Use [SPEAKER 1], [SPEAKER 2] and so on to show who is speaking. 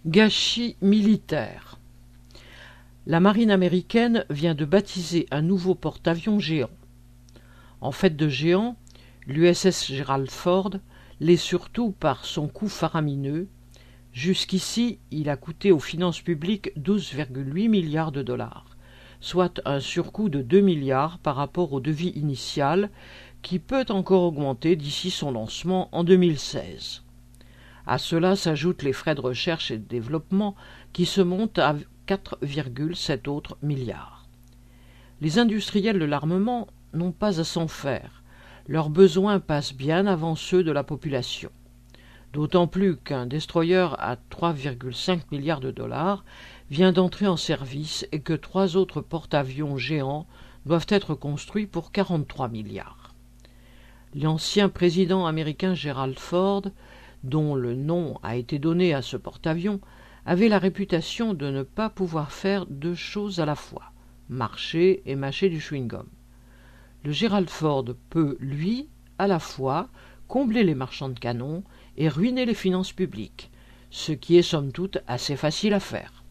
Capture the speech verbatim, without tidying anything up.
[SPEAKER 1] Gâchis militaire. La marine américaine vient de baptiser un nouveau porte-avions géant. En fait de géant, l'U S S Gerald Ford l'est surtout par son coût faramineux. Jusqu'ici, il a coûté aux finances publiques douze virgule huit milliards de dollars, soit un surcoût de deux milliards par rapport au devis initial, qui peut encore augmenter d'ici son lancement en deux mille seize. À cela s'ajoutent les frais de recherche et de développement qui se montent à quatre virgule sept autres milliards. Les industriels de l'armement n'ont pas à s'en faire. Leurs besoins passent bien avant ceux de la population. D'autant plus qu'un destroyer à trois virgule cinq milliards de dollars vient d'entrer en service et que trois autres porte-avions géants doivent être construits pour quarante-trois milliards. L'ancien président américain Gerald Ford, dont le nom a été donné à ce porte-avions, avait la réputation de ne pas pouvoir faire deux choses à la fois, marcher et mâcher du chewing-gum. Le Gerald Ford peut, lui, à la fois, combler les marchands de canons et ruiner les finances publiques, ce qui est somme toute assez facile à faire.